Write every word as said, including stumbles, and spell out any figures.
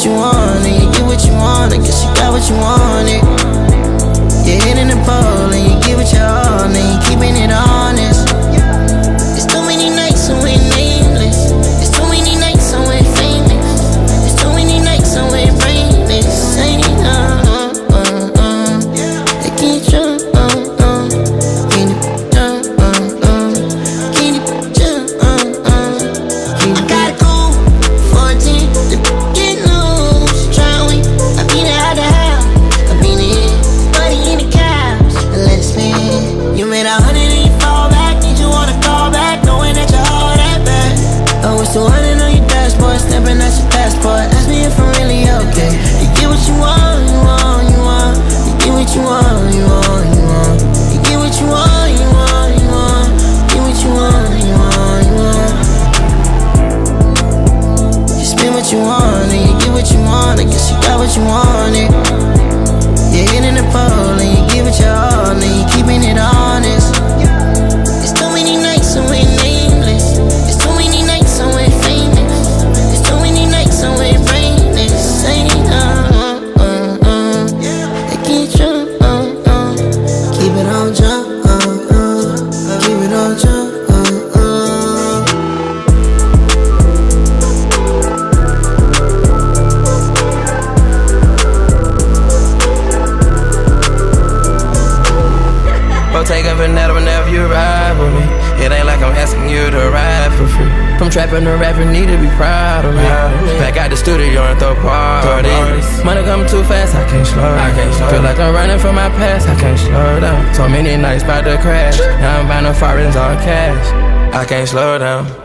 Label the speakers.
Speaker 1: what you want and you get what you want. I guess you got what you wanted. You're hitting the pole and you give it your all, and you keeping it honest. There's too many nights when we're nameless. There's too many nights when we're famous. There's too many nights when we're brainless. Ain't it, uh, uh, uh, uh. They can't jump, uh, uh. Can you jump, uh, uh. Can you jump, uh, uh. Can you I got a cool fourteen, the get loose. Try we, I beat it out the house. I beat it, buddy in the couch. Let's spin. You made a hundred and you fall back. Need you wanna call back, knowing that you're all that bad. Oh, it's two hundred on your dashboard, stepping at your passport. Ask me if I'm really okay. You get what you want, you want, you want. You get what you want, you want, you want. You get what you want, you want, you want. Get what you want, you want, you want. You spend what you want and you get what you want. I guess you got what you wanted. You're hitting the pole and you give it your all, and you keeping it honest. There's too many nights when we're nameless. There's too many nights when we're famous. There's too many nights when we're brainless. Ain't it, uh, uh, uh. They can't jump, uh, uh. Keep it on jump, uh, uh. Keep it on jump, uh, uh.
Speaker 2: Taking Vanetta whenever you ride with me. It ain't like I'm asking you to ride for free. From trapping to rapping, need to be proud of me. Back out the studio and throw parties. Money coming too fast, I can't slow down. Feel like I'm running from my past, I can't slow down. So many nights about to crash. Now I'm buying no foreigns all cash. I can't slow down.